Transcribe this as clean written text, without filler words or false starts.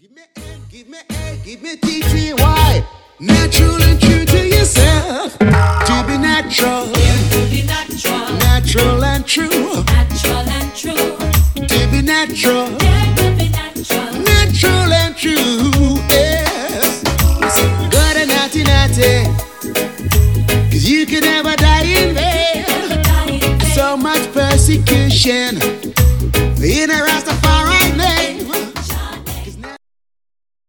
Give me A, give me TTY. Natural and true to yourself. To be natural. To be natural. Natural and true. Natural and true. To be natural. Yeah, to be natural. Natural and true. Yes. Good and naughty, naughty. 'Cause you could never die in vain. So much persecution.